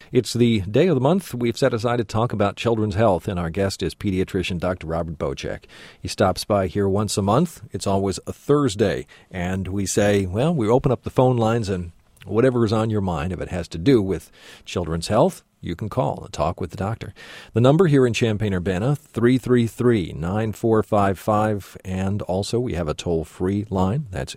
It's the day of the month we've set aside to talk about children's health, and our guest is pediatrician Dr. Robert Bocek. He stops by here once a month. It's always a Thursday, and we say, well, we open up the phone lines, and whatever is on your mind, if it has to do with children's health, you can call and talk with the doctor. The number here in Champaign-Urbana, 333-9455, and also we have a toll-free line. That's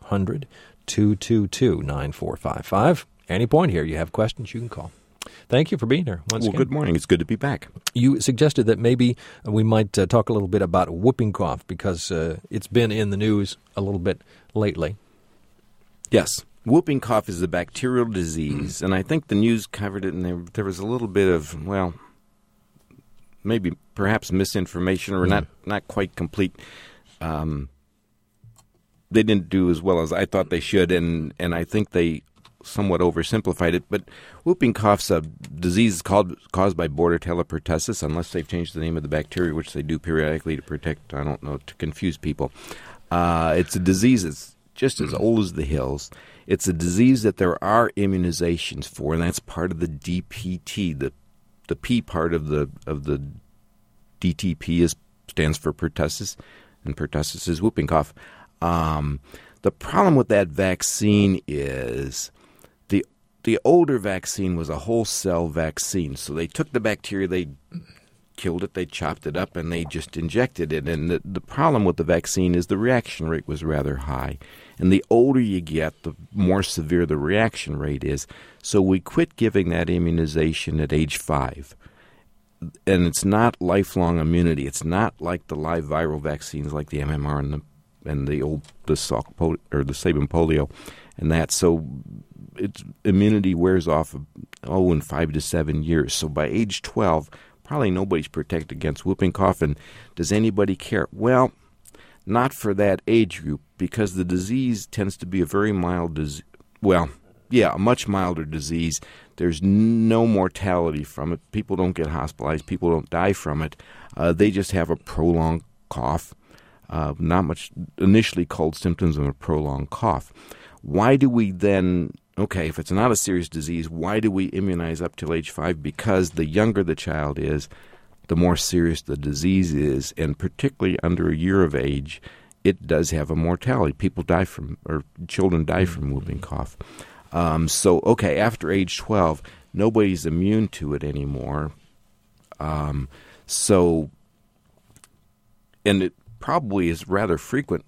800-222-9455. Any point here you have questions, you can call. Thank you for being here once again. Well, good morning. It's good to be back. You suggested that maybe we might talk a little bit about whooping cough because it's been in the news a little bit lately. Yes. Whooping cough is a bacterial disease, and I think the news covered it, and there was a little bit of, well, maybe perhaps misinformation or not quite complete. They didn't do as well as I thought they should, and I think they somewhat oversimplified it. But whooping cough's a disease caused by Bordetella pertussis, unless they've changed the name of the bacteria, which they do periodically to protect, I don't know, to confuse people. It's a disease that's just as old as the hills. It's a disease that there are immunizations for, and that's part of the DPT. The P part of the DTP stands for pertussis, and pertussis is whooping cough. The problem with that vaccine is the older vaccine was a whole cell vaccine. So they took the bacteria, they killed it, they chopped it up, and they just injected it. And the problem with the vaccine is the reaction rate was rather high. And the older you get, the more severe the reaction rate is. So we quit giving that immunization at age 5. And it's not lifelong immunity. It's not like the live viral vaccines like the MMR and the Sabin polio and that. So its immunity wears off in 5 to 7 years. So by age 12, probably nobody's protected against whooping cough. And does anybody care? Well, not for that age group, because the disease tends to be a very mild disease. Well, yeah, a much milder disease. There's no mortality from it. People don't get hospitalized. People don't die from it. They just have a prolonged cough. Not much initially cold symptoms of a prolonged cough. Why do we then, if it's not a serious disease, why do we immunize up till age 5? Because the younger the child is, the more serious the disease is, and particularly under a year of age, it does have a mortality. Children die from whooping cough. After age 12, nobody's immune to it anymore. And it probably is rather frequent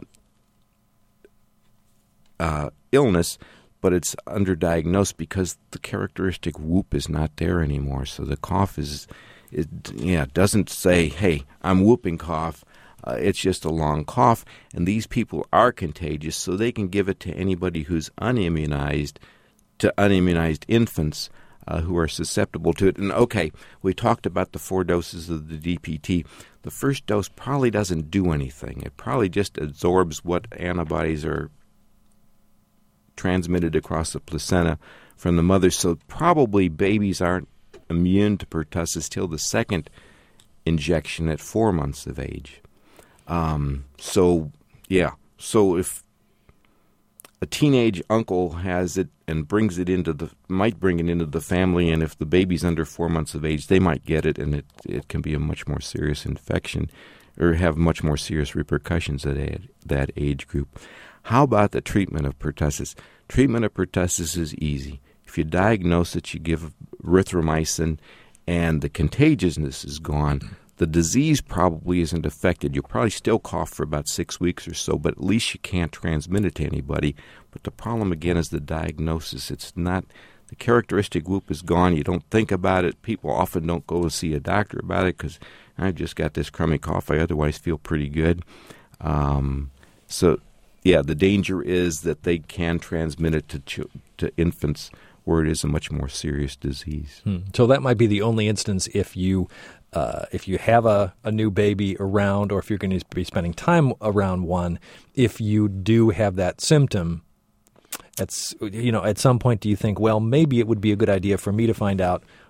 illness, but it's underdiagnosed because the characteristic whoop is not there anymore. So the cough doesn't say, hey, I'm whooping cough. It's just a long cough, and these people are contagious, so they can give it to anybody who's unimmunized, to unimmunized infants who are susceptible to it. And we talked about the 4 doses of the DPT. The first dose probably doesn't do anything. It probably just absorbs what antibodies are transmitted across the placenta from the mother. So probably babies aren't immune to pertussis till the second injection at 4 months of age. So if a teenage uncle has it and might bring it into the family, and if the baby's under 4 months of age, they might get it, and it can be a much more serious infection or have much more serious repercussions at that age group. How about the treatment of pertussis? Treatment of pertussis is easy. If you diagnose it, you give erythromycin, and the contagiousness is gone. The disease probably isn't affected. You'll probably still cough for about 6 weeks or so, but at least you can't transmit it to anybody. But the problem, again, is the diagnosis. It's not the characteristic whoop is gone. You don't think about it. People often don't go to see a doctor about it because I've just got this crummy cough. I otherwise feel pretty good. The danger is that they can transmit it to infants where it is a much more serious disease. So that might be the only instance if you have a new baby around, or if you're going to be spending time around one, if you do have that symptom, at some point do you think, well, maybe it would be a good idea for me to find out,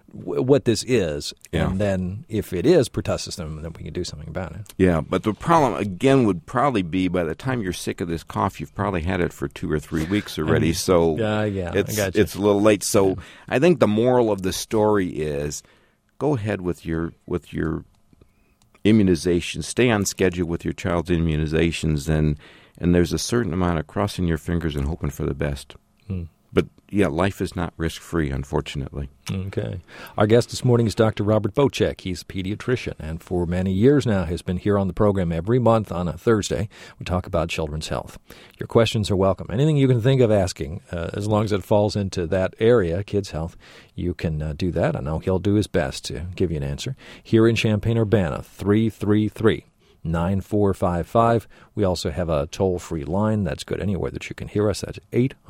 what this is. Yeah. And then if it is pertussis, then we can do something about it. Yeah, but the problem, again, would probably be by the time you're sick of this cough, you've probably had it for 2 or 3 weeks already. So I got you. it's a little late. So I think the moral of the story is go ahead with your immunizations. Stay on schedule with your child's immunizations, and there's a certain amount of crossing your fingers and hoping for the best. But, yeah, life is not risk-free, unfortunately. Okay. Our guest this morning is Dr. Robert Bocek. He's a pediatrician, and for many years now has been here on the program every month on a Thursday. We talk about children's health. Your questions are welcome. Anything you can think of asking, as long as it falls into that area, kids' health, you can do that. I know he'll do his best to give you an answer. Here in Champaign-Urbana, 333-9455. We also have a toll-free line. That's good anywhere that you can hear us. That's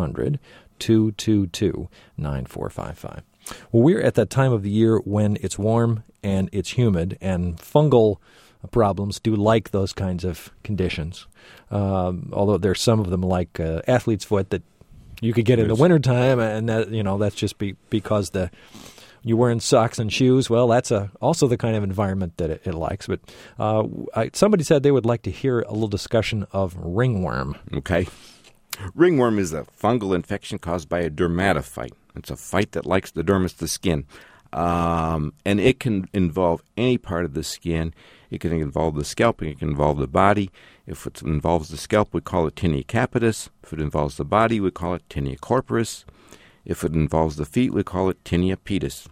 800-222-9455. Well, we're at that time of the year when it's warm and it's humid, and fungal problems do like those kinds of conditions. Although there's some of them like athlete's foot that you could get in the wintertime, and that, that's just because you're wearing socks and shoes. Well, that's also the kind of environment that it likes. But somebody said they would like to hear a little discussion of ringworm. Okay. Ringworm is a fungal infection caused by a dermatophyte. It's a phyte that likes the dermis, the skin. And it can involve any part of the skin. It can involve the scalp. It can involve the body. If it involves the scalp, we call it tinea capitis. If it involves the body, we call it tinea corporis. If it involves the feet, we call it tinea pedis.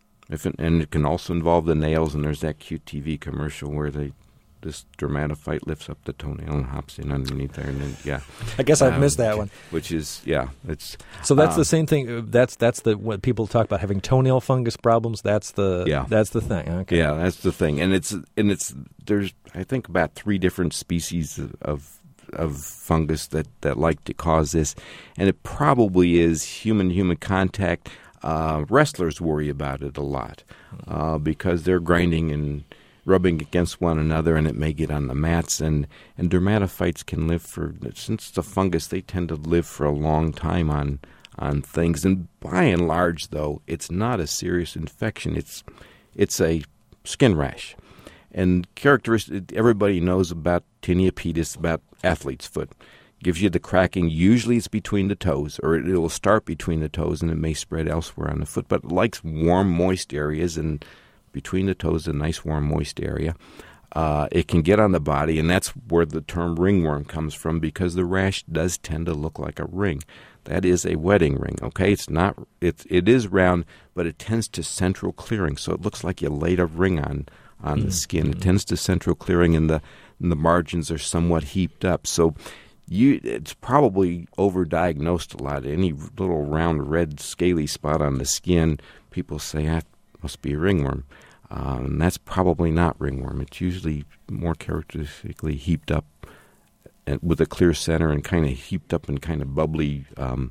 And it can also involve the nails, and there's that cute TV commercial where this dermatophyte lifts up the toenail and hops in underneath there, and then I guess I've missed that one. Which is it's so that's the same thing. That's what people talk about, having toenail fungus problems. That's the thing. Okay. Yeah, that's the thing, and there's I think about 3 different species of fungus that like to cause this, and it probably is human contact. Wrestlers worry about it a lot because they're grinding and rubbing against one another, and it may get on the mats. And dermatophytes can live since it's a fungus, they tend to live for a long time on things. And by and large, though, it's not a serious infection. It's a skin rash. And characteristic, everybody knows about tinea pedis, about athlete's foot. Gives you the cracking. Usually it's between the toes, or it will start between the toes, and it may spread elsewhere on the foot. But it likes warm, moist areas, and between the toes, a nice, warm, moist area. It can get on the body, and that's where the term ringworm comes from, because the rash does tend to look like a ring. That is a wedding ring, okay? It's not. It is round, but it tends to central clearing, so it looks like you laid a ring on the skin. It tends to central clearing, and the margins are somewhat heaped up. So it's probably overdiagnosed a lot. Any little round red scaly spot on the skin, people say, that must be a ringworm. And that's probably not ringworm. It's usually more characteristically heaped up with a clear center and kind of heaped up and kind of bubbly,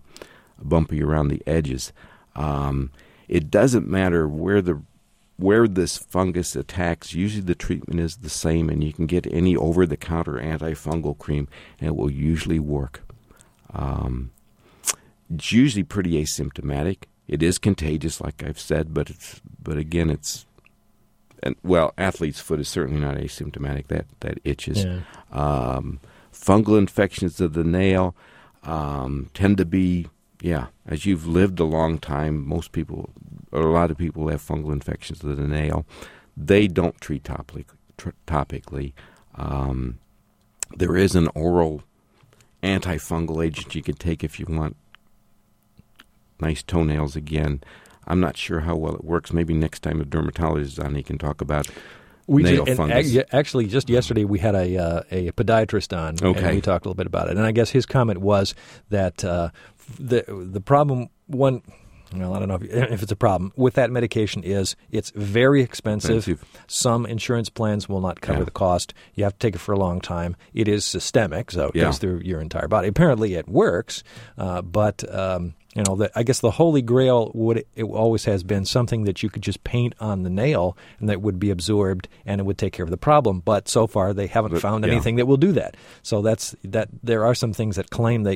bumpy around the edges. It doesn't matter where this fungus attacks. Usually the treatment is the same, and you can get any over-the-counter antifungal cream, and it will usually work. It's usually pretty asymptomatic. It is contagious, like I've said, but again, athlete's foot is certainly not asymptomatic. That itches. Yeah. Fungal infections of the nail tend to be, as you've lived a long time, most people, or a lot of people, have fungal infections of the nail. They don't treat topically. There is an oral antifungal agent you can take if you want nice toenails again. I'm not sure how well it works. Maybe next time a dermatologist is on, he can talk about nail fungus. Actually, just yesterday we had a podiatrist on, and we talked a little bit about it. And I guess his comment was that the problem, I don't know if it's a problem, with that medication is it's very expensive. Some insurance plans will not cover the cost. You have to take it for a long time. It is systemic, so it goes through your entire body. Apparently it works, but I guess the holy grail it always has been something that you could just paint on the nail and that would be absorbed and it would take care of the problem. But so far they haven't found anything that will do that. So there are some things that claim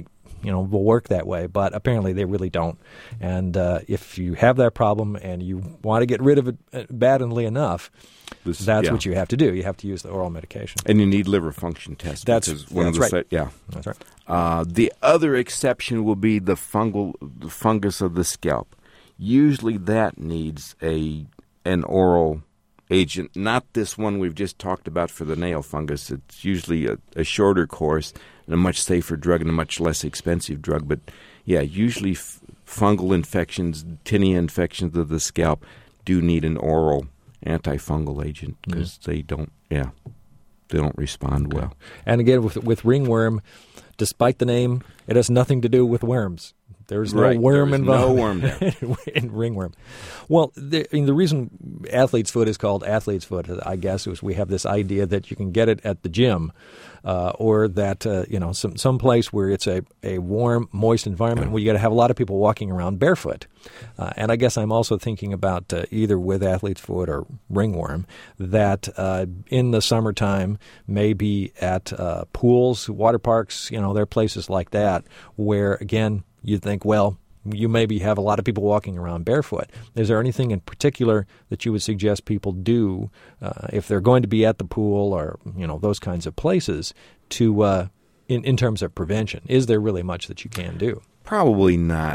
will work that way, but apparently they really don't. And if you have that problem and you want to get rid of it badly enough, that's what you have to do. You have to use the oral medication. And you need liver function tests. That's right. That's right. The other exception will be the fungus of the scalp. Usually that needs an oral agent, not this one we've just talked about for the nail fungus. It's usually a shorter course and a much safer drug and a much less expensive drug. But, usually fungal infections, tinea infections of the scalp do need an oral antifungal agent because they don't respond well. And again, with ringworm, despite the name, it has nothing to do with worms. There's no worm involved. No worm there. in ringworm. Well, the reason athlete's foot is called athlete's foot, I guess, is we have this idea that you can get it at the gym or that, some place where it's a warm, moist environment where you got to have a lot of people walking around barefoot. And I guess I'm also thinking about either with athlete's foot or ringworm that in the summertime, maybe at pools, water parks, there are places like that where, again, you think, well, you maybe have a lot of people walking around barefoot. Is there anything in particular that you would suggest people do if they're going to be at the pool or, those kinds of places to in terms of prevention? Is there really much that you can do? Probably not.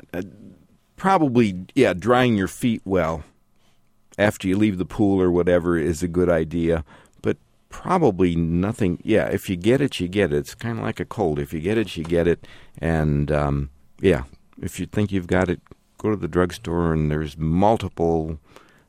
Drying your feet well after you leave the pool or whatever is a good idea. But probably nothing. Yeah, if you get it, you get it. It's kind of like a cold. If you get it, you get it. And if you think you've got it, go to the drugstore, and there's multiple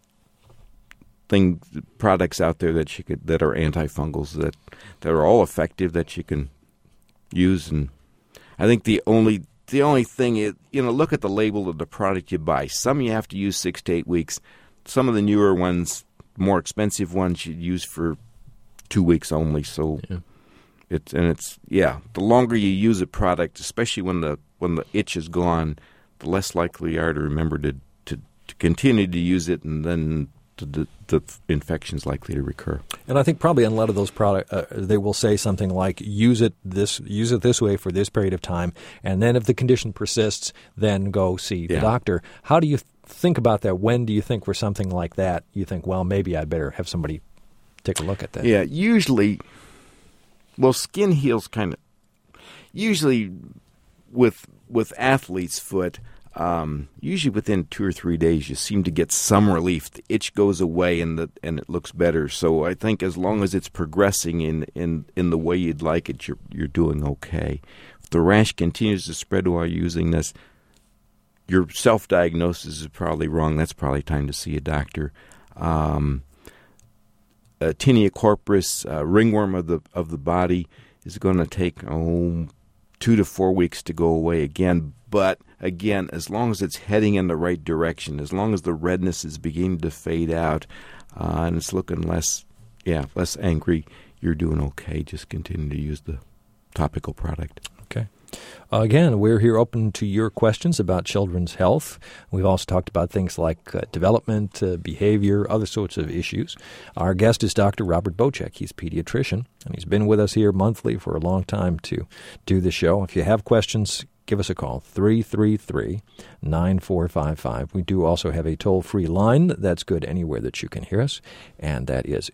products out there that are antifungals that are all effective that you can use. And I think the only thing is, look at the label of the product you buy. Some you have to use 6 to 8 weeks. Some of the newer ones, more expensive ones, you use for 2 weeks only. So. Yeah. The longer you use a product, especially when the itch is gone, the less likely you are to remember to continue to use it, and then the infection's likely to recur. And I think probably on a lot of those products, they will say something like, use it this way for this period of time, and then if the condition persists, then go see the doctor. How do you think about that? When do you think for something like that, you think, well, maybe I'd better have somebody take a look at that? Yeah, usually... Well, skin heals usually with athlete's foot, usually within 2 or 3 days you seem to get some relief. The itch goes away and it looks better. So I think as long as it's progressing in the way you'd like it, you're doing okay. If the rash continues to spread while you're using this, your self-diagnosis is probably wrong. That's probably time to see a doctor. Tinea corporis, ringworm of the body, is going to take 2 to 4 weeks to go away again. But again, as long as it's heading in the right direction, as long as the redness is beginning to fade out, and it's looking less angry, you're doing okay. Just continue to use the topical product. Okay. Again, we're here open to your questions about children's health. We've also talked about things like development, behavior, other sorts of issues. Our guest is Dr. Robert Bochek. He's a pediatrician, and he's been with us here monthly for a long time to do the show. If you have questions, give us a call, 333-9455. We do also have a toll-free line that's good anywhere that you can hear us, and that is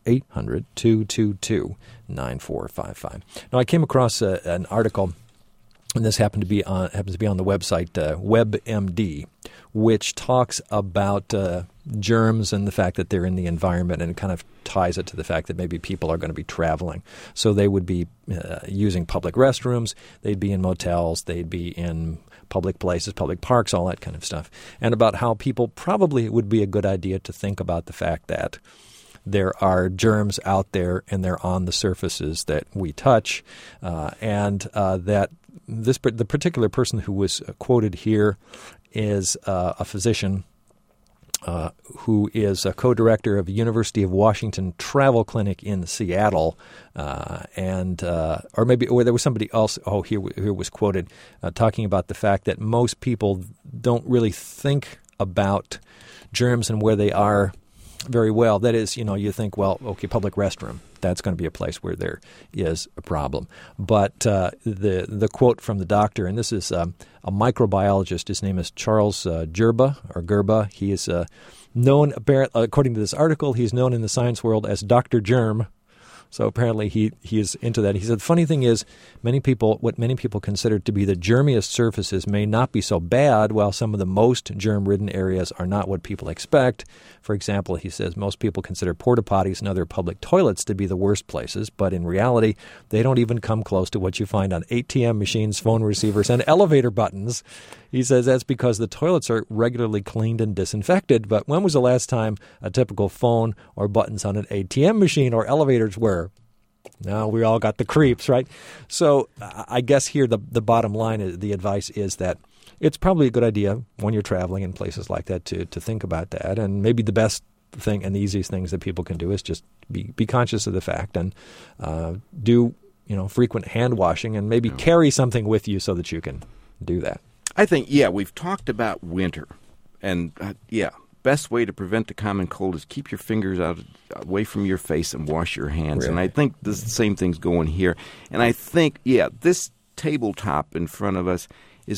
800-222-9455. Now, I came across an article, and this happens to be on the website WebMD, which talks about germs and the fact that they're in the environment, and it kind of ties it to the fact that maybe people are going to be traveling. So they would be using public restrooms, they'd be in motels, they'd be in public places, public parks, all that kind of stuff. And about how people probably it would be a good idea to think about the fact that there are germs out there and they're on the surfaces that we touch, and that the particular person who was quoted here is a physician who is a co-director of the University of Washington Travel Clinic in Seattle, or there was somebody else. Here was quoted talking about the fact that most people don't really think about germs and where they are very well. That is, you think, well, okay, public restroom. that's going to be a place where there is a problem. But the quote from the doctor, and this is a microbiologist. His name is Charles Gerba. He is known, according to this article, he's known in the science world as Dr. Germ. So apparently he is into that. He said, the funny thing is, what many people consider to be the germiest surfaces may not be so bad, while some of the most germ-ridden areas are not what people expect. For example, he says most people consider porta potties and other public toilets to be the worst places, but in reality, they don't even come close to what you find on ATM machines, phone receivers, and elevator buttons. He says that's because the toilets are regularly cleaned and disinfected, but when was the last time a typical phone or buttons on an ATM machine or elevators were? Now, we all got the creeps, right? So I guess here the bottom line, is the advice is that it's probably a good idea when you're traveling in places like that to think about that. And maybe the best thing and the easiest things that people can do is just be conscious of the fact and do frequent hand washing and maybe carry something with you so that you can do that. I think, we've talked about winter. And, best way to prevent the common cold is keep your fingers away from your face and wash your hands. Really? And I think the same thing's going here. And I think, this tabletop in front of us is,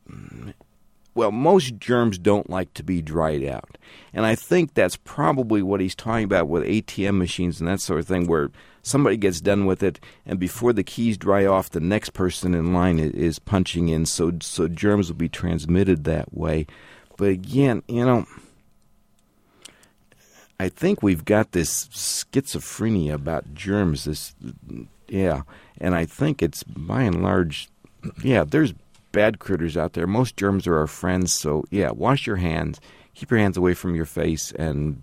most germs don't like to be dried out. And I think that's probably what he's talking about with ATM machines and that sort of thing, where somebody gets done with it, and before the keys dry off, the next person in line is punching in. So germs will be transmitted that way. But again, I think we've got this schizophrenia about germs. And I think it's by and large, there's bad critters out there. Most germs are our friends. So wash your hands, keep your hands away from your face, and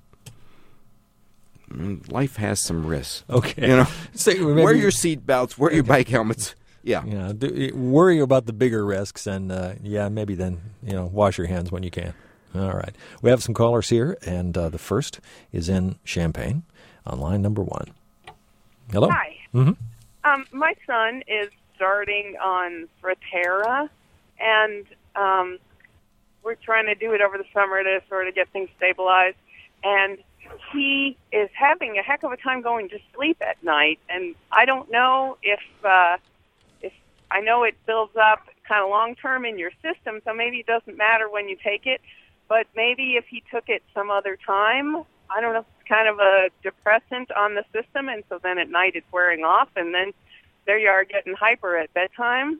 life has some risks. Okay, wear your seat belts, wear your bike helmets. Worry about the bigger risks, and maybe then wash your hands when you can. All right. We have some callers here, and the first is in Champaign on line number 1. Hello. Hi. Mm-hmm. My son is starting on Strattera, and we're trying to do it over the summer to sort of get things stabilized. And he is having a heck of a time going to sleep at night, and I don't know if I know it builds up kind of long-term in your system, so maybe it doesn't matter when you take it. But maybe if he took it some other time, I don't know, it's kind of a depressant on the system, and so then at night it's wearing off, and then there you are getting hyper at bedtime.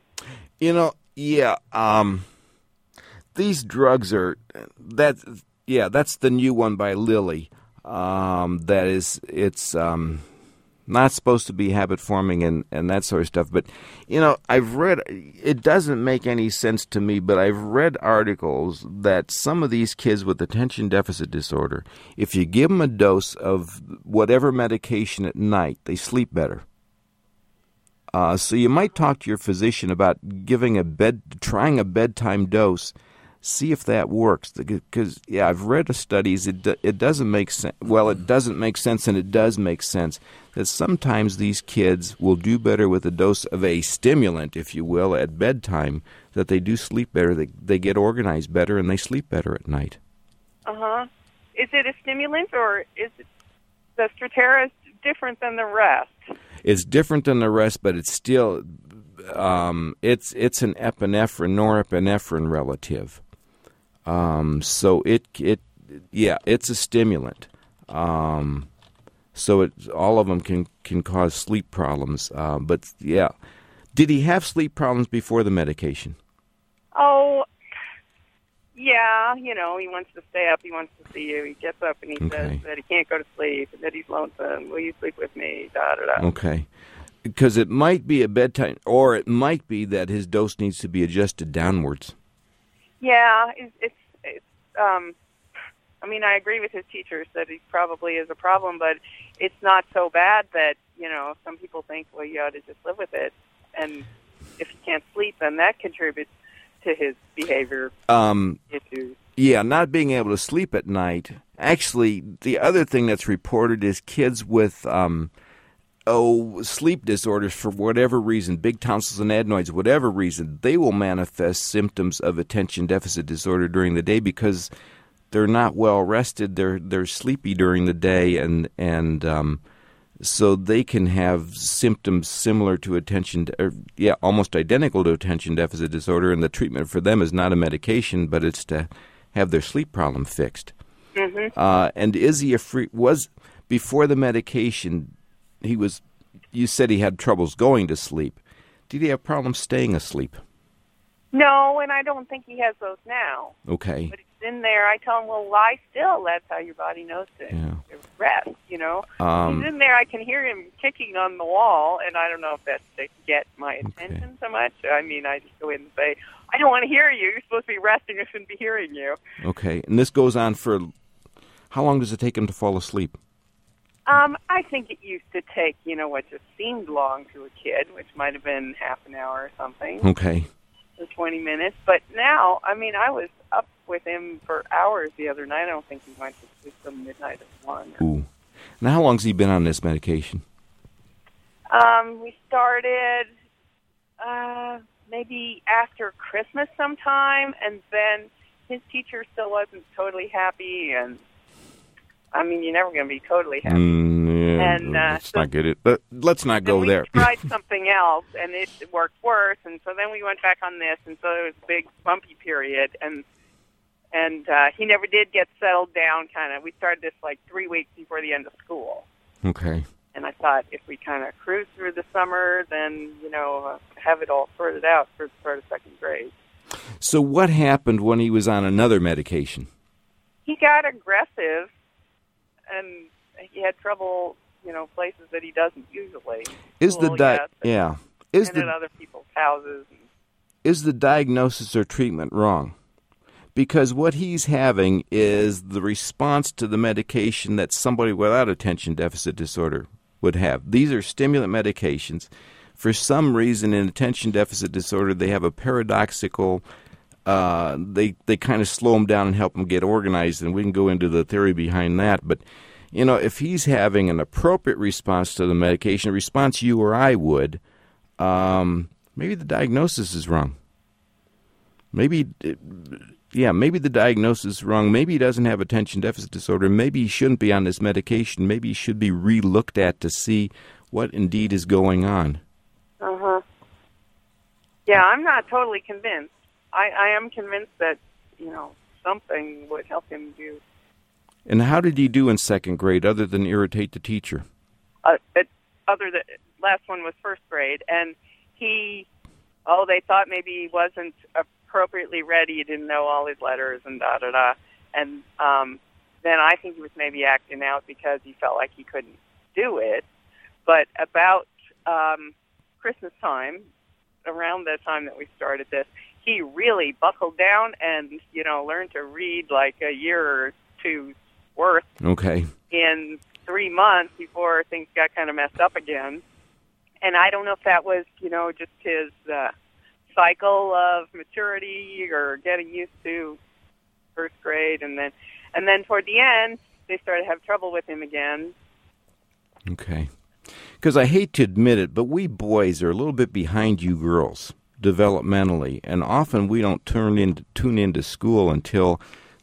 These drugs are that's the new one by Lilly. It's not supposed to be habit forming and that sort of stuff. But, I've read, it doesn't make any sense to me, but I've read articles that some of these kids with attention deficit disorder, if you give them a dose of whatever medication at night, they sleep better. So you might talk to your physician about trying a bedtime dose. See if that works, because I've read the studies. It doesn't make sense. Well, it doesn't make sense, and it does make sense that sometimes these kids will do better with a dose of a stimulant, if you will, at bedtime. That they do sleep better. They get organized better, and they sleep better at night. Is it a stimulant, or is it the Strattera different than the rest? It's different than the rest, but it's still it's an epinephrine, norepinephrine relative. So it's a stimulant. So all of them can cause sleep problems. Did he have sleep problems before the medication? Oh, yeah. He wants to stay up. He wants to see you. He gets up and he says that he can't go to sleep and that he's lonesome. Will you sleep with me? Da da da. Okay. Because it might be a bedtime, or it might be that his dose needs to be adjusted downwards. Yeah, it's I agree with his teachers that he probably is a problem, but it's not so bad that, some people think, well, you ought to just live with it. And if he can't sleep, then that contributes to his behavior issues. Yeah, not being able to sleep at night. Actually, the other thing that's reported is kids with sleep disorders for whatever reason, big tonsils and adenoids, whatever reason, they will manifest symptoms of attention deficit disorder during the day because they're not well rested. They're sleepy during the day, and so they can have symptoms similar to almost identical to attention deficit disorder, and the treatment for them is not a medication, but it's to have their sleep problem fixed. Mm-hmm. And is he before the medication, you said he had troubles going to sleep. Did he have problems staying asleep? No, and I don't think he has those now. Okay. But it's in there. I tell him, well, lie still. That's how your body knows to rest, He's in there. I can hear him kicking on the wall, and I don't know if that's to get my attention so much. I mean, I just go in and say, I don't want to hear you. You're supposed to be resting. I shouldn't be hearing you. Okay. And this goes on for, how long does it take him to fall asleep? I think it used to take, what just seemed long to a kid, which might have been half an hour or something. Okay. Or 20 minutes. But now, I was up with him for hours the other night. I don't think he went to sleep till midnight or 1. Ooh. Now, how long has he been on this medication? We started maybe after Christmas sometime, and then his teacher still wasn't totally happy, and you're never going to be totally happy. Let's not get it. Let's not go there. We tried something else, and it worked worse, and so then we went back on this, and so there was a big bumpy period, and he never did get settled down, kind of. We started this 3 weeks before the end of school. Okay. And I thought if we kind of cruise through the summer, then, have it all sorted out for the start of second grade. So what happened when he was on another medication? He got aggressive, and he had trouble, places that he doesn't usually. Is School, the at other people's houses. Is the diagnosis or treatment wrong? Because what he's having is the response to the medication that somebody without attention deficit disorder would have. These are stimulant medications. For some reason, in attention deficit disorder, they have a paradoxical. They kind of slow him down and help him get organized, and we can go into the theory behind that. But if he's having an appropriate response to the medication, a response you or I would, maybe the diagnosis is wrong. Maybe the diagnosis is wrong. Maybe he doesn't have attention deficit disorder. Maybe he shouldn't be on this medication. Maybe he should be re-looked at to see what indeed is going on. Uh-huh. Yeah, I'm not totally convinced. I am convinced that, something would help him do. And how did he do in second grade other than irritate the teacher? Last one was first grade, and they thought maybe he wasn't appropriately ready. He didn't know all his letters and da-da-da. And then I think he was maybe acting out because he felt like he couldn't do it. But about Christmas time, around the time that we started this, he really buckled down and, learned to read like a year or two's worth in 3 months before things got kind of messed up again. And I don't know if that was, just his cycle of maturity or getting used to first grade. And then toward the end, they started to have trouble with him again. Okay. Because I hate to admit it, but we boys are a little bit behind you girls developmentally, and often we don't tune into school until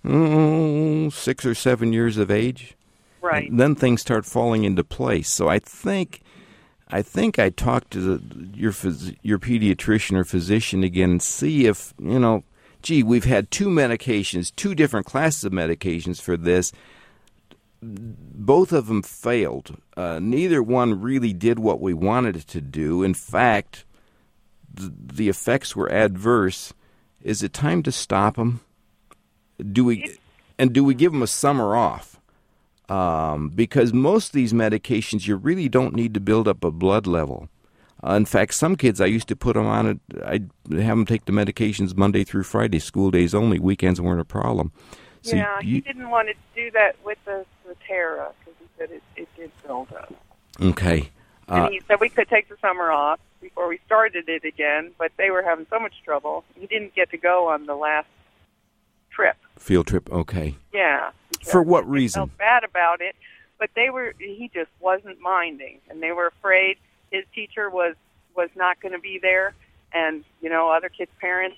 6 or 7 years of age. Right. And then things start falling into place. So I think I talked to your pediatrician or physician again and see if, we've had 2 medications, 2 different classes of medications for this. Both of them failed. Neither one really did what we wanted it to do. In fact, the effects were adverse. Is it time to stop them? Do we give them a summer off? Because most of these medications, you really don't need to build up a blood level. In fact, some kids I used to put them on it. I'd have them take the medications Monday through Friday, school days only. Weekends weren't a problem. So he didn't want to do that with the Strattera because he said it did build up. Okay. And he said we could take the summer off before we started it again, but they were having so much trouble. He didn't get to go on the last trip. Field trip, okay. Yeah. For what reason? They felt bad about it, but he just wasn't minding, and they were afraid his teacher was not going to be there, and other kids' parents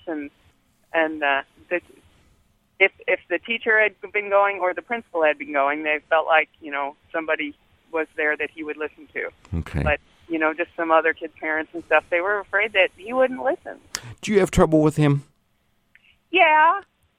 if the teacher had been going or the principal had been going, they felt like somebody was there that he would listen to. Okay. But, just some other kids' parents and stuff, they were afraid that he wouldn't listen. Do you have trouble with him? Yeah.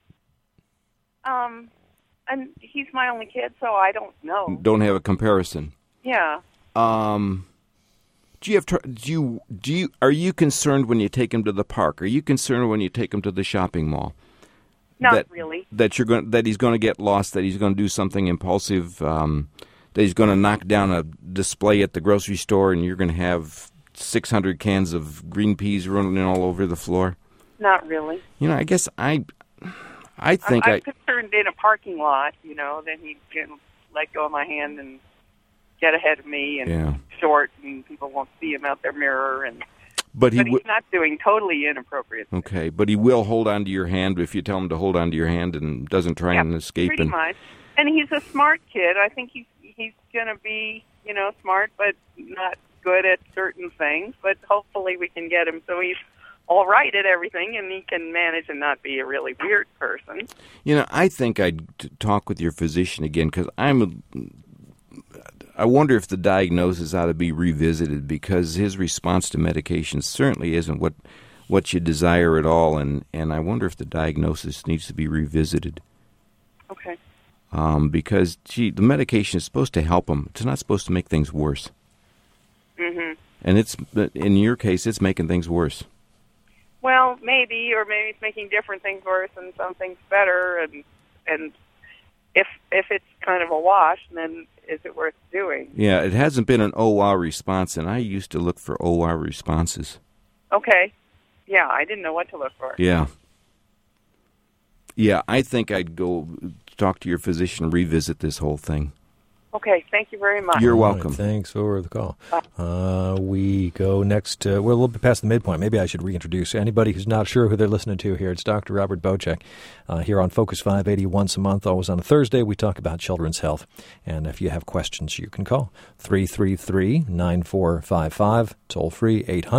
And he's my only kid, so I don't know. Don't have a comparison. Yeah. Do you have are you concerned when you take him to the park? Are you concerned when you take him to the shopping mall? Not really. That he's going to get lost, that he's going to do something impulsive, that he's going to knock down a display at the grocery store and you're going to have 600 cans of green peas running all over the floor? Not really. I guess I think I'm concerned in a parking lot, then he'd let go of my hand and get ahead of me and short and people won't see him out their mirror. But he's not doing totally inappropriate things. Okay, but he will hold on to your hand if you tell him to hold on to your hand and doesn't try and escape. Pretty much. And he's a smart kid. I think he's going to be, smart, but not good at certain things. But hopefully we can get him so he's all right at everything and he can manage and not be a really weird person. I think I'd talk with your physician again because I wonder if the diagnosis ought to be revisited because his response to medication certainly isn't what you desire at all, and I wonder if the diagnosis needs to be revisited. Okay. Because, the medication is supposed to help him. It's not supposed to make things worse. Mm-hmm. And in your case, it's making things worse. Well, maybe it's making different things worse and some things better, and if it's kind of a wash, then is it worth doing? Yeah, it hasn't been an OR response, and I used to look for OR responses. Okay. Yeah, I didn't know what to look for. Yeah. Yeah, I think I'd go talk to your physician and revisit this whole thing. Okay, thank you very much. You're welcome. Right, thanks for the call. We go next. We're a little bit past the midpoint. Maybe I should reintroduce anybody who's not sure who they're listening to here. It's Dr. Robert Bocek here on Focus 580 once a month. Always on a Thursday, we talk about children's health. And if you have questions, you can call 333-9455, toll free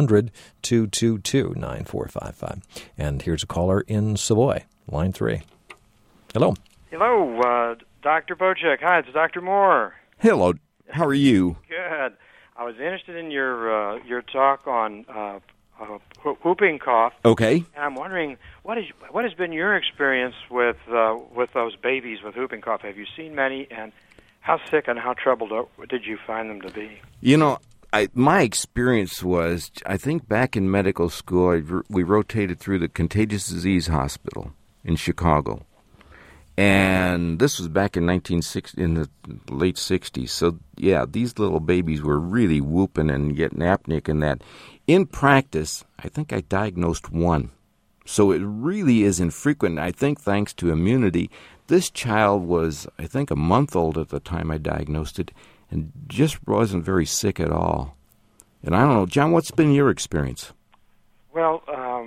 800-222-9455. And here's a caller in Savoy, line 3. Hello. Hello, Dr. Bocek. Hi, it's Dr. Moore. Hello. How are you? Good. I was interested in your talk on whooping cough. Okay. And I'm wondering what has been your experience with those babies with whooping cough? Have you seen many, and how sick and how troubled did you find them to be? My experience was, I think back in medical school, we rotated through the Contagious Disease Hospital in Chicago. And this was back in in the late 60s. So, yeah, these little babies were really whooping and getting apneic and that. In practice, I think I diagnosed one. So it really is infrequent. I think thanks to immunity, this child was, I think, a month old at the time I diagnosed it and just wasn't very sick at all. And I don't know, John, what's been your experience? Well,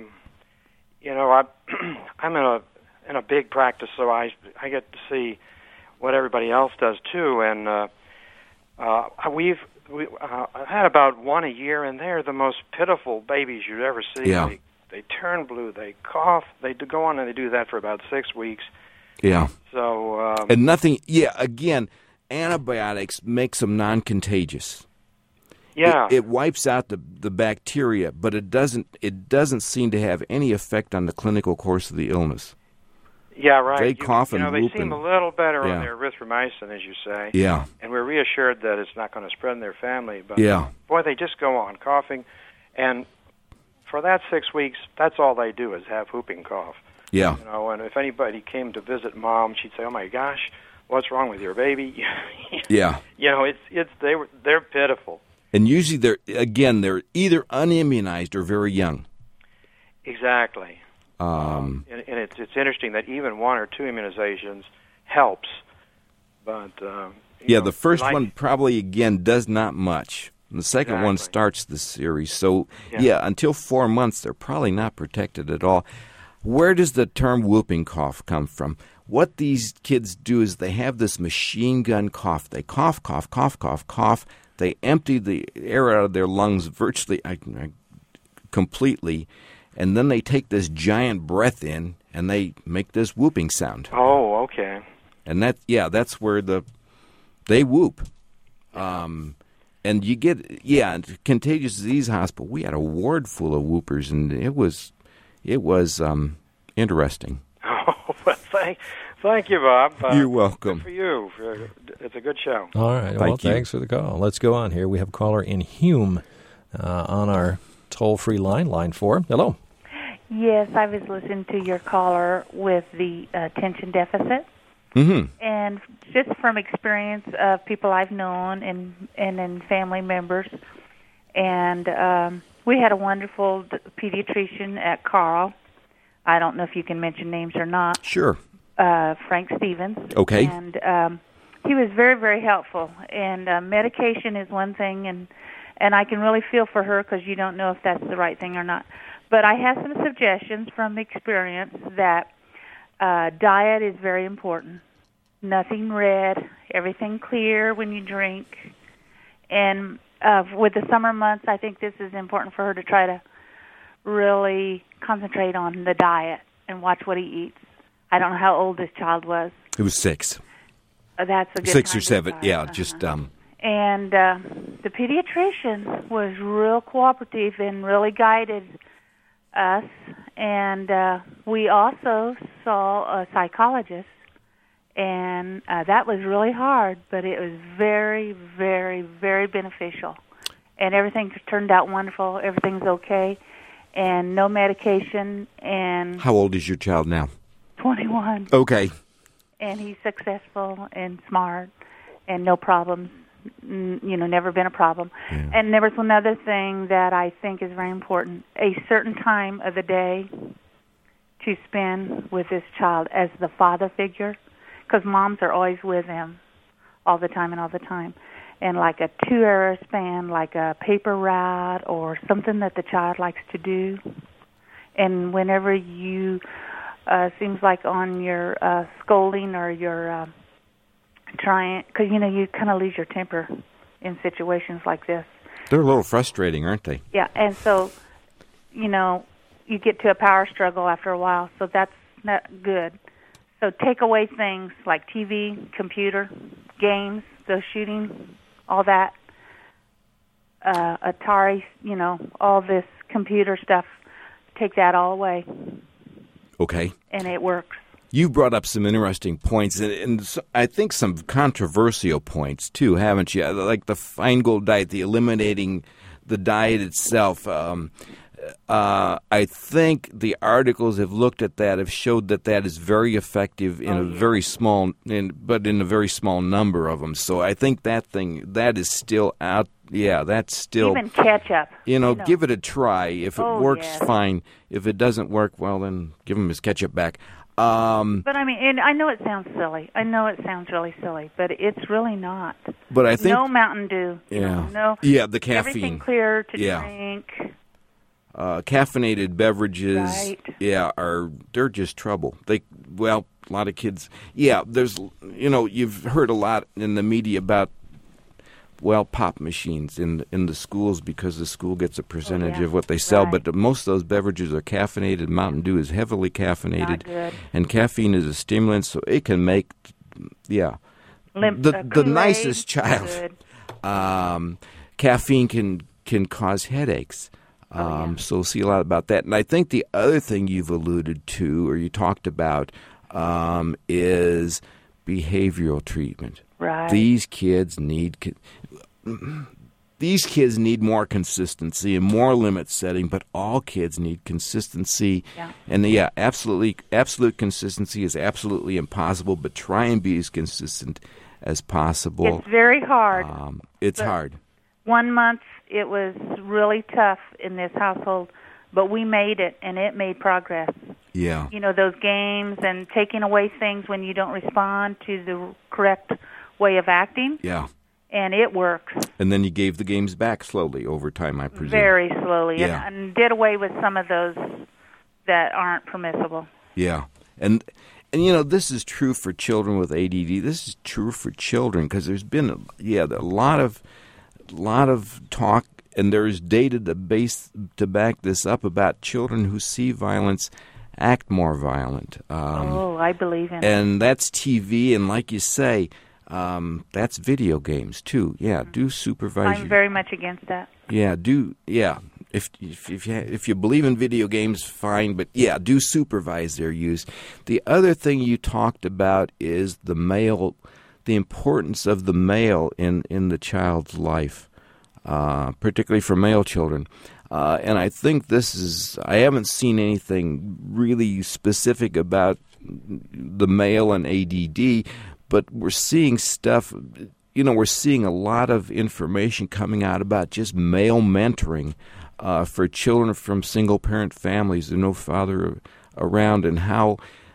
I'm in a big practice, so I get to see what everybody else does too, and we've had about one a year, and they're the most pitiful babies you'd ever see. Yeah. They turn blue, they cough, they go on and they do that for about 6 weeks. Yeah. So and nothing. Yeah. Again, antibiotics makes them non-contagious. Yeah. It wipes out the bacteria, but it doesn't seem to have any effect on the clinical course of the illness. Yeah, right. They cough and they whoop seem and- a little better Yeah. on their erythromycin, as you say. Yeah. And we're reassured that it's not going to spread in their family. But Yeah. boy, they just go on coughing, and for that 6 weeks, that's all they do is have whooping cough. Yeah. And if anybody came to visit Mom, she'd say, "Oh my gosh, what's wrong with your baby?" Yeah. They're pitiful. And usually they're either unimmunized or very young. Exactly. And it's interesting that even 1 or 2 immunizations helps, but The first one probably again does not much. And the second one starts the series. So until 4 months, they're probably not protected at all. Where does the term whooping cough come from? What these kids do is they have this machine gun cough. They cough, cough, cough, cough, cough. They empty the air out of their lungs virtually completely, and then they take this giant breath in, and they make this whooping sound. Oh, okay. And that's where they whoop. And you get, Contagious Disease Hospital, we had a ward full of whoopers, and it was interesting. Oh, well, thank you, Bob. You're welcome. Good for you. It's a good show. All right. Thanks for the call. Let's go on here. We have a caller in Hume on our toll-free line 4. Hello. Yes, I was listening to your caller with the attention deficit. Mm-hmm. And just from experience of people I've known and family members. And we had a wonderful pediatrician at Carl. I don't know if you can mention names or not. Sure. Frank Stevens. Okay. And he was very, very helpful. And medication is one thing, and I can really feel for her because you don't know if that's the right thing or not. But I have some suggestions from experience that diet is very important. Nothing red, everything clear when you drink. And with the summer months, I think this is important for her to try to really concentrate on the diet and watch what he eats. I don't know how old this child was. It was 6. That's a good 6 time or to 7, start. yeah, just... And the pediatrician was real cooperative and really guided us. And we also saw a psychologist, and that was really hard, but it was very, very, very beneficial. And everything turned out wonderful. Everything's okay, and no medication. And How old is your child now? 21. Okay. And he's successful and smart and no problems. Never been a problem. Yeah. And there was another thing that I think is very important, a certain time of the day to spend with this child as the father figure, because moms are always with him all the time. And like a 2-hour span, like a paper route or something that the child likes to do. And whenever you, seems like on your scolding or your trying, because, you kind of lose your temper in situations like this. They're a little frustrating, aren't they? Yeah, and so, you get to a power struggle after a while, so that's not good. So take away things like TV, computer, games, the shooting, all that, Atari, all this computer stuff, take that all away. Okay. And it works. You brought up some interesting points, and I think some controversial points, too, haven't you? Like the Feingold diet, the eliminating the diet itself. I think the articles have looked at that, have showed that is very effective in very small, but in a very small number of them. So I think that is still out. Yeah, that's still... Even ketchup. Give it a try. If it works, yes. fine. If it doesn't work, well, then give him his ketchup back. But I mean, and I know it sounds silly. I know it sounds really silly, but it's really not. But I think... No Mountain Dew. Yeah. The caffeine. Everything clear to drink. Caffeinated beverages, right. they're just trouble. A lot of kids. Yeah, there's, you've heard a lot in the media about, pop machines in the schools because the school gets a percentage of what they sell. Right. But most of those beverages are caffeinated. Mountain Dew is heavily caffeinated, Not good. And caffeine is a stimulant, so it can make, the nicest child. Caffeine can cause headaches. So we'll see a lot about that. And I think the other thing you've alluded to or you talked about is behavioral treatment. Right. These kids need more consistency and more limit setting, but all kids need consistency. Yeah. And absolute consistency is absolutely impossible, but try and be as consistent as possible. It's very hard. It's hard. 1 month, it was really tough in this household, but we made it, and it made progress. Yeah. Those games and taking away things when you don't respond to the correct way of acting. Yeah. And it works. And then you gave the games back slowly over time, I presume. Very slowly, Yeah. and did away with some of those that aren't permissible. Yeah. And this is true for children with ADD. This is true for children because there's been a lot of talk, and there is data to back this up about children who see violence act more violent. I believe in it. And that's TV, and like you say, That's video games too. Yeah, do supervise. I'm very much against that. Yeah, If you believe in video games, fine, but yeah, do supervise their use. The other thing you talked about is the importance of the male in the child's life, particularly for male children. And I think I haven't seen anything really specific about the male and ADD, but we're seeing stuff, we're seeing a lot of information coming out about just male mentoring for children from single-parent families. There's no father around, and how,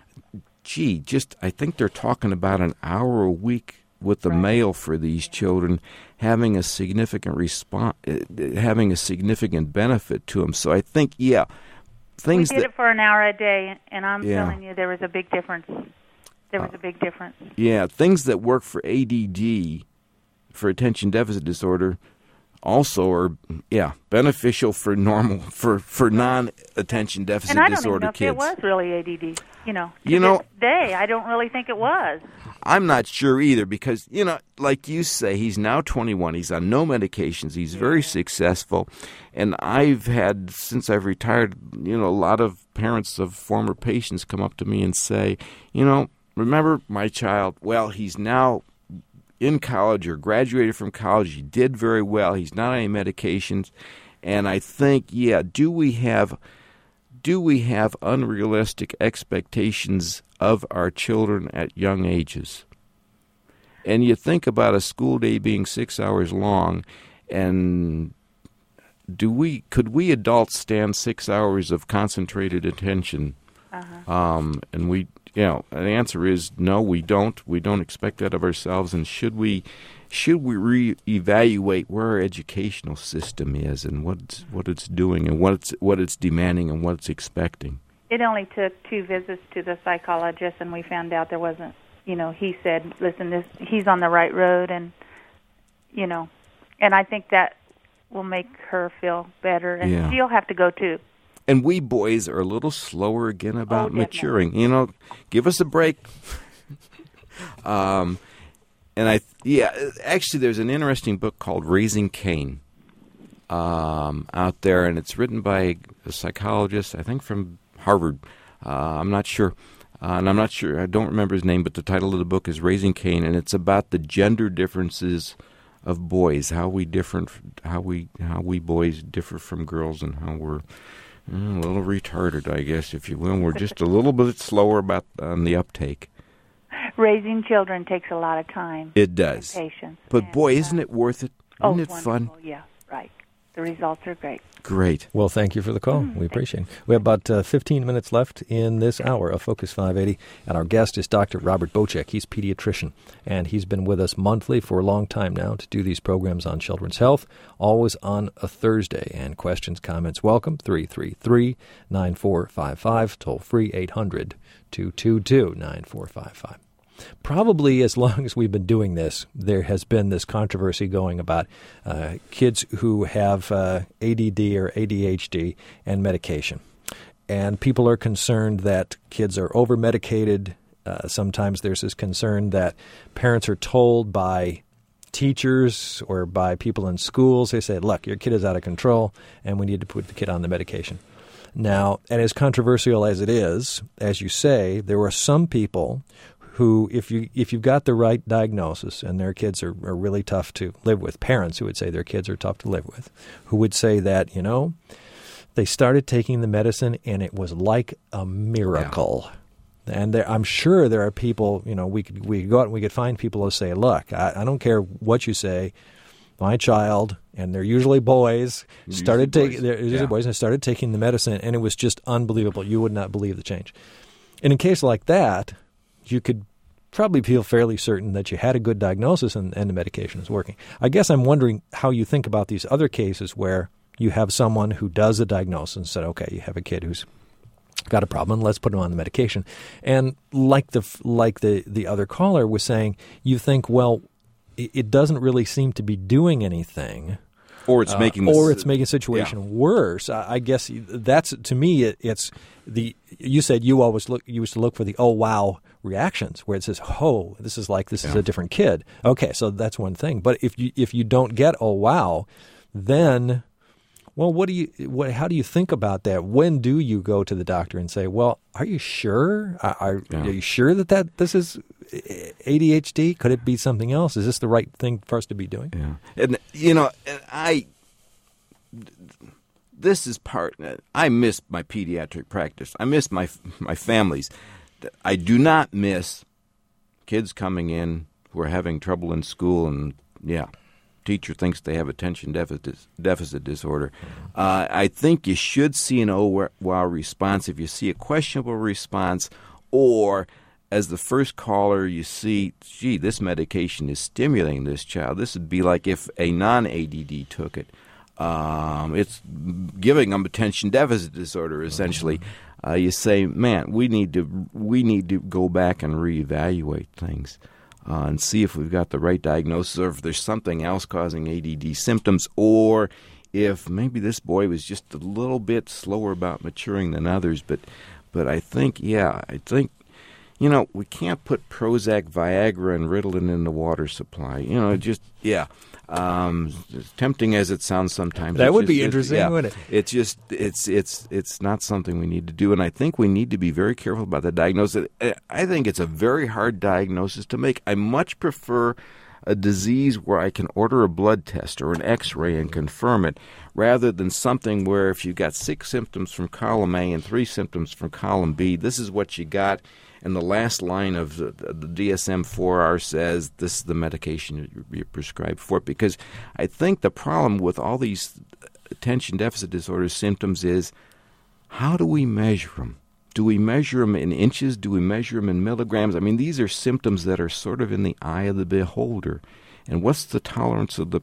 I think they're talking about an hour a week with the male for these children having a significant having a significant benefit to them. So I think, things we did it for an hour a day, and I'm telling you, there was a big difference. There was a big difference. Yeah, things that work for ADD, for attention deficit disorder, also are beneficial for non-attention deficit disorder kids. And I don't even know if it was really ADD. To this day, I don't really think it was. I'm not sure either because, like you say, he's now 21. He's on no medications. He's very successful. And I've had, since I've retired, a lot of parents of former patients come up to me and say, remember my child? Well, he's now in college or graduated from college. He did very well. He's not on any medications. And I think, do we have unrealistic expectations of our children at young ages? And you think about a school day being 6 hours long, and could we adults stand 6 hours of concentrated attention? And we, the answer is no, we don't. We don't expect that of ourselves. And should we reevaluate where our educational system is and what it's doing and what it's demanding and what it's expecting? It only took 2 visits to the psychologist, and we found out there wasn't. He said, "Listen, he's on the right road," and and I think that will make her feel better, and she'll have to go too. And we boys are a little slower again about maturing. Give us a break. And actually, there's an interesting book called Raising Cain out there, and it's written by a psychologist, I think from Harvard. I'm not sure. And I'm not sure, I don't remember his name, but the title of the book is Raising Cain, and it's about the gender differences of boys, how we boys differ from girls, and how we're a little retarded, I guess, if you will. We're just a little bit slower on the uptake. Raising children takes a lot of time. It does. And patience. But boy, isn't it worth it? Isn't it fun? Yeah, right. The results are great. Great. Well, thank you for the call. We appreciate it. We have about 15 minutes left in this hour of Focus 580, and our guest is Dr. Robert Bochek. He's a pediatrician, and he's been with us monthly for a long time now to do these programs on children's health, always on a Thursday. And questions, comments, welcome, 333-9455, toll free 800-222-9455. Probably as long as we've been doing this, there has been this controversy going about kids who have ADD or ADHD and medication. And people are concerned that kids are over-medicated. Sometimes there's this concern that parents are told by teachers or by people in schools, they say, look, your kid is out of control and we need to put the kid on the medication. Now, and as controversial as it is, as you say, there are some people who, if you've got the right diagnosis and their kids are really tough to live with, parents who would say their kids are tough to live with, who would say that, they started taking the medicine and it was like a miracle. Yeah. And I'm sure there are people, we could go out and we could find people who say, look, I don't care what you say, my child, and they're usually boys, started taking the medicine and it was just unbelievable. You would not believe the change. And in a case like that, you could probably feel fairly certain that you had a good diagnosis and the medication is working. I guess I'm wondering how you think about these other cases where you have someone who does a diagnosis and said, okay, you have a kid who's got a problem, let's put him on the medication. And like the other caller was saying, you think, well, it doesn't really seem to be doing anything. Or it's making the situation worse. I guess that's, to me, it's the. You said you used to look for the oh wow reactions where it says, oh, this is a different kid. Okay, so that's one thing. But if you don't get oh wow, then, well, how do you think about that? When do you go to the doctor and say, well, are you sure? Are you sure that this is ADHD? Could it be something else? Is this the right thing for us to be doing? Yeah. And, this is part, I miss my pediatric practice. I miss my families. I do not miss kids coming in who are having trouble in school and, teacher thinks they have attention deficit disorder. I think you should see an oh wow response if you see a questionable response, or as the first caller you see, gee, this medication is stimulating this child. This would be like if a non-ADD took it. It's giving them attention deficit disorder, essentially. You say, man, we need to go back and reevaluate things. And see if we've got the right diagnosis, or if there's something else causing ADD symptoms, or if maybe this boy was just a little bit slower about maturing than others. But I think, we can't put Prozac, Viagra, and Ritalin in the water supply. As tempting as it sounds sometimes. That would be interesting, wouldn't it? It's not something we need to do, and I think we need to be very careful about the diagnosis. I think it's a very hard diagnosis to make. I much prefer a disease where I can order a blood test or an X-ray and confirm it, rather than something where if you got 6 symptoms from column A and 3 symptoms from column B, this is what you got. And the last line of the DSM-4R says this is the medication you're prescribed for it. Because I think the problem with all these attention deficit disorder symptoms is, how do we measure them? Do we measure them in inches? Do we measure them in milligrams? I mean, these are symptoms that are sort of in the eye of the beholder. And what's the tolerance of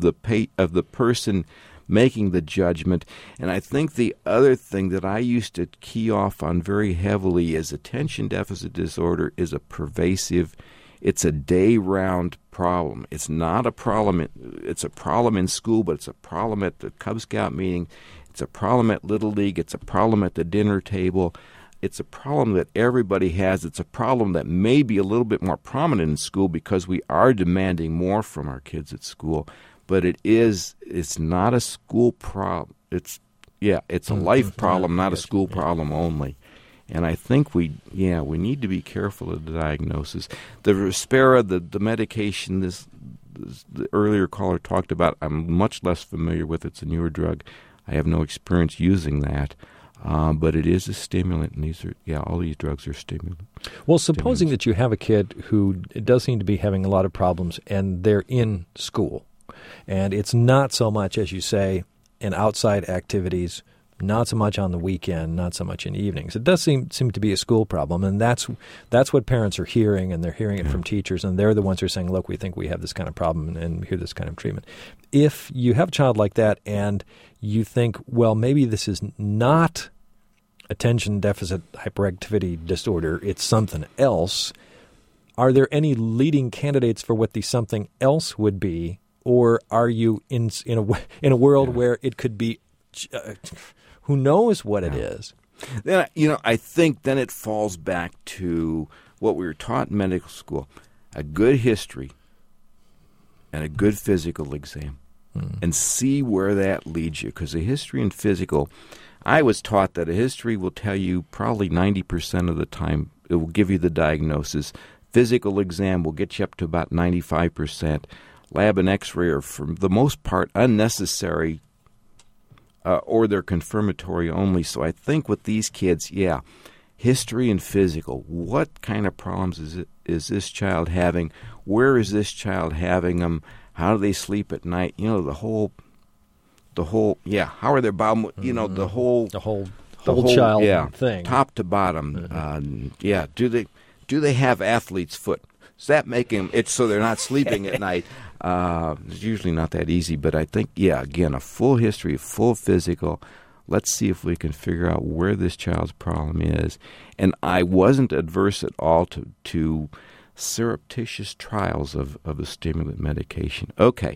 the person making the judgment? And I think the other thing that I used to key off on very heavily is attention deficit disorder is a pervasive, it's a day-round problem. It's not a problem. It's a problem in school, but it's a problem at the Cub Scout meeting. It's a problem at Little League. It's a problem at the dinner table. It's a problem that everybody has. It's a problem that may be a little bit more prominent in school because we are demanding more from our kids at school. But it's not a school problem. It's a life problem, not a school problem only. And I think we need to be careful of the diagnosis. The Respera, the medication the earlier caller talked about, I'm much less familiar with. It's a newer drug. I have no experience using that. But it is a stimulant, and all these drugs are stimulants. Well, supposing that you have a kid who does seem to be having a lot of problems, and they're in school, and it's not so much, as you say, in outside activities, not so much on the weekend, not so much in evenings. It does seem to be a school problem, and that's what parents are hearing, and they're hearing it from teachers, and they're the ones who are saying, look, we think we have this kind of problem, and here's this kind of treatment. If you have a child like that and you think, well, maybe this is not attention deficit hyperactivity disorder, it's something else, are there any leading candidates for what the something else would be? Or are you in a world where it could be, who knows what it is? Then I think then it falls back to what we were taught in medical school: a good history and a good physical exam, and see where that leads you. Because the history and physical, I was taught that a history will tell you probably 90% of the time. It will give you the diagnosis. Physical exam will get you up to about 95%. Lab and X-ray are, for the most part, unnecessary, or they're confirmatory only. So I think with these kids, history and physical. What kind of problems is this child having? Where is this child having them? How do they sleep at night? The whole. How are their bowel? The whole child thing, top to bottom. Do they have athlete's foot? Does that make them itch so they're not sleeping at night? It's usually not that easy, but I think, again, a full history, a full physical. Let's see if we can figure out where this child's problem is. And I wasn't adverse at all to surreptitious trials of a stimulant medication. Okay,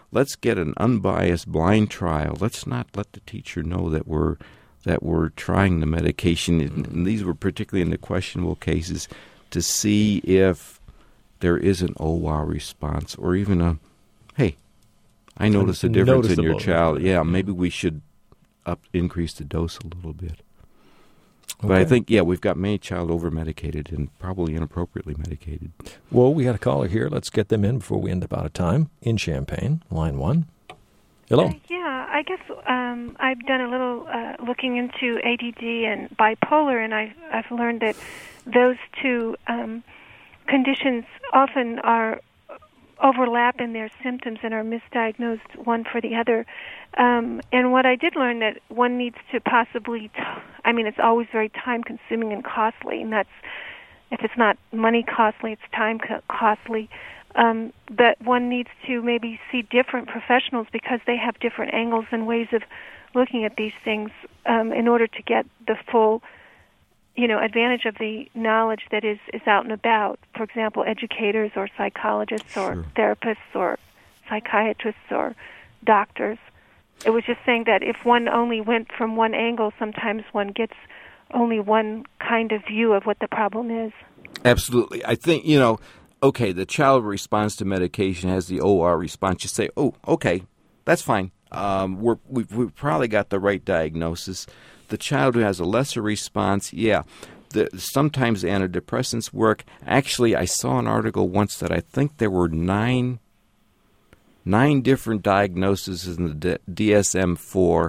let's get an unbiased blind trial. Let's not let the teacher know that we're trying the medication. And these were particularly in the questionable cases to see if there is an OWA response or even a, hey, I noticed a difference in your child. Yeah, maybe we should increase the dose a little bit. Okay. But I think, we've got many child over-medicated and probably inappropriately medicated. Well, we got a caller here. Let's get them in before we end up out of time. In Champaign, line 1. Hello. I guess I've done a little looking into ADD and bipolar, and I've learned that those two conditions often are overlap in their symptoms and are misdiagnosed one for the other. And what I did learn that one needs to possibly, it's always very time-consuming and costly, and that's, if it's not money costly, it's time costly. That one needs to maybe see different professionals because they have different angles and ways of looking at these things in order to get the full advantage of the knowledge that is out and about. For example, educators or psychologists or therapists or psychiatrists or doctors. It was just saying that if one only went from one angle, sometimes one gets only one kind of view of what the problem is. Absolutely. I think, okay, the child responds to medication, has the OR response. You say, oh, okay, that's fine. We've probably got the right diagnosis. The child who has a lesser response, sometimes antidepressants work. Actually, I saw an article once that I think there were nine different diagnoses in the DSM-4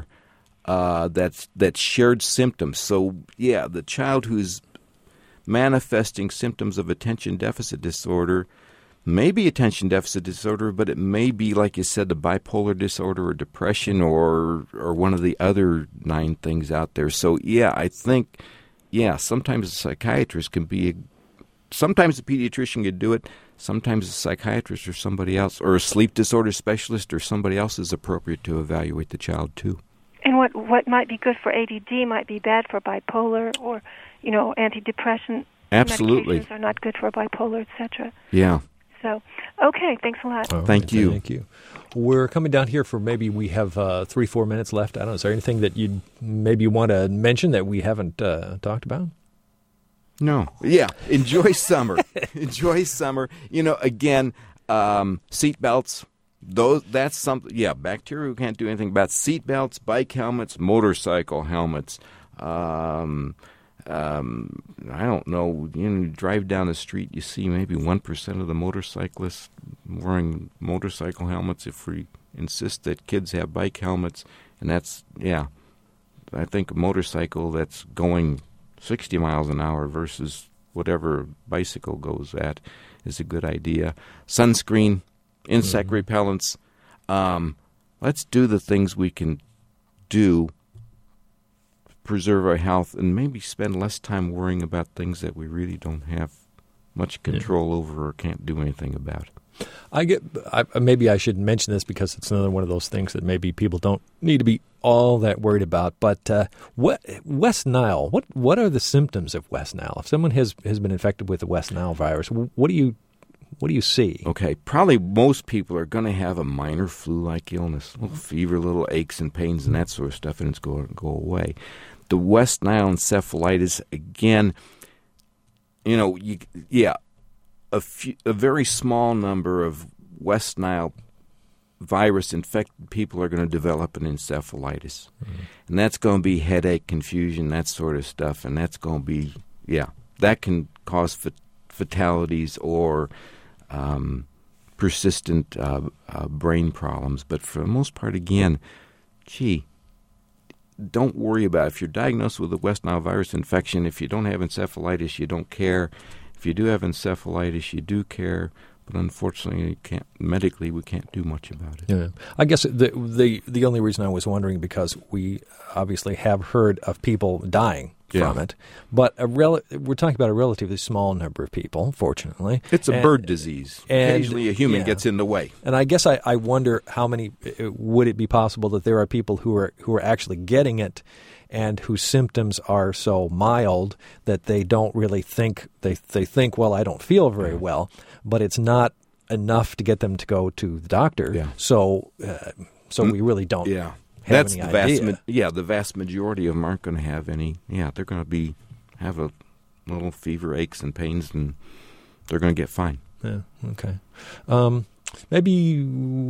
that shared symptoms. So, the child who's manifesting symptoms of attention deficit disorder may be attention deficit disorder, but it may be, like you said, the bipolar disorder or depression or one of the other 9 things out there. So, I think, sometimes a psychiatrist can be sometimes a pediatrician can do it. Sometimes a psychiatrist or somebody else, or a sleep disorder specialist or somebody else is appropriate to evaluate the child too. And what might be good for ADD might be bad for bipolar, or antidepressant Absolutely. medications are not good for bipolar, etc. Yeah. So, okay, thanks a lot. Thank you. Thank you. We're coming down here for maybe we have 3-4 minutes left. I don't know. Is there anything that you'd maybe want to mention that we haven't talked about? No. Yeah. Enjoy summer. Enjoy summer. Again, seat belts. That's something. Yeah, bacteria we can't do anything about. Seat belts, bike helmets, motorcycle helmets. I don't know. You drive down the street, you see maybe 1% of the motorcyclists wearing motorcycle helmets. If we insist that kids have bike helmets, and that's I think a motorcycle that's going 60 miles an hour versus whatever bicycle goes at is a good idea. Sunscreen, insect repellents. Let's do the things we can do to preserve our health and maybe spend less time worrying about things that we really don't have much control over or can't do anything about. Maybe I should mention this because it's another one of those things that maybe people don't need to be all that worried about. But West Nile, what are the symptoms of West Nile? If someone has been infected with the West Nile virus, what do you see? Okay, probably most people are going to have a minor flu-like illness, a little fever, little aches and pains and that sort of stuff, and it's going to go away. The West Nile encephalitis, again, a very small number of West Nile virus-infected people are going to develop an encephalitis. Mm-hmm. And that's going to be headache, confusion, that sort of stuff. And that's going to be, that can cause fatalities or persistent brain problems. But for the most part, again, don't worry about it. If you're diagnosed with a West Nile virus infection, if you don't have encephalitis, you don't care. If you do have encephalitis, you do care, but unfortunately, we can't do much about it. Yeah. I guess the only reason I was wondering because we obviously have heard of people dying from it, but we're talking about a relatively small number of people, fortunately. It's a bird disease. Occasionally a human gets in the way. And I guess I wonder how many would it be possible that there are people who are actually getting it and whose symptoms are so mild that they don't really think, they think, well, I don't feel very well, but it's not enough to get them to go to the doctor. Yeah. So we really don't. Yeah. Have That's any the idea. the vast majority of them aren't going to have any. Yeah, they're going to have a little fever, aches, and pains, and they're going to get fine. Yeah. Okay. Maybe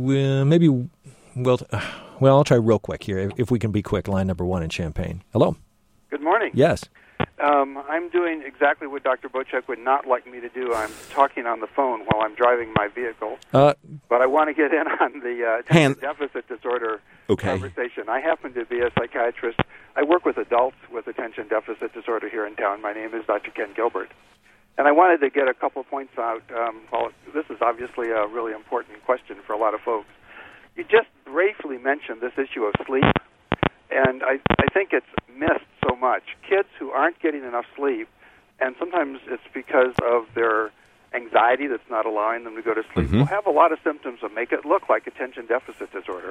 we'll. Well, I'll try real quick here. If we can be quick, line number 1 in Champaign. Hello. Good morning. Yes. I'm doing exactly what Dr. Bocek would not like me to do. I'm talking on the phone while I'm driving my vehicle. But I want to get in on the attention deficit disorder conversation. I happen to be a psychiatrist. I work with adults with attention deficit disorder here in town. My name is Dr. Ken Gilbert. And I wanted to get a couple points out. Well, this is obviously a really important question for a lot of folks. You just briefly mentioned this issue of sleep, and I think it's missed so much. Kids who aren't getting enough sleep, and sometimes it's because of their anxiety that's not allowing them to go to sleep, will have a lot of symptoms that make it look like attention deficit disorder.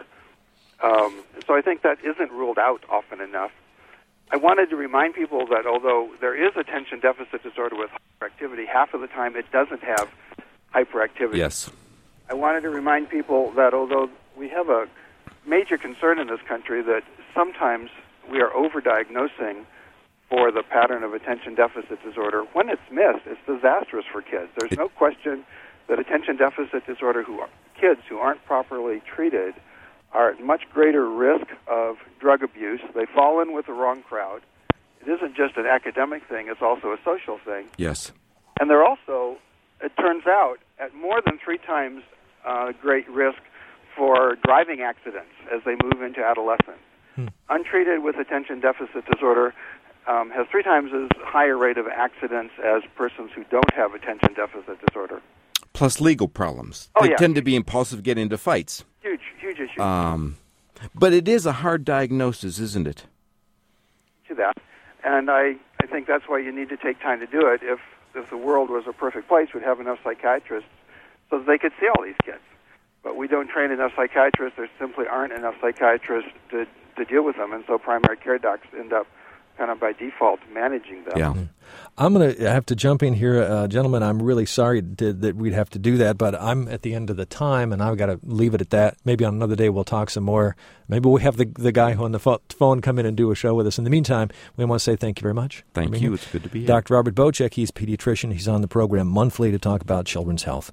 So I think that isn't ruled out often enough. I wanted to remind people that although there is attention deficit disorder with hyperactivity, half of the time it doesn't have hyperactivity. Yes. I wanted to remind people that although we have a major concern in this country that sometimes we are overdiagnosing for the pattern of attention deficit disorder, when it's missed, it's disastrous for kids. There's no question that attention deficit disorder kids who aren't properly treated are at much greater risk of drug abuse. They fall in with the wrong crowd. It isn't just an academic thing, it's also a social thing. Yes. And they're also, it turns out, at more than 3 times great risk for driving accidents as they move into adolescence. Untreated with attention deficit disorder has 3 times as high a rate of accidents as persons who don't have attention deficit disorder. Plus legal problems. They tend to be impulsive, get into fights. Huge issue. But it is a hard diagnosis, isn't it? To that. And I think that's why you need to take time to do it. If the world was a perfect place, we'd have enough psychiatrists so that they could see all these kids. But we don't train enough psychiatrists. There simply aren't enough psychiatrists to deal with them, and so primary care docs end up kind of by default managing them. Yeah. I'm going to have to jump in here. Gentlemen, I'm really sorry that we'd have to do that, but I'm at the end of the time, and I've got to leave it at that. Maybe on another day we'll talk some more. Maybe we'll have the guy who on the phone come in and do a show with us. In the meantime, we want to say thank you very much. Thank you. It's good to be here. Dr. Robert Bocek, he's a pediatrician. He's on the program monthly to talk about children's health.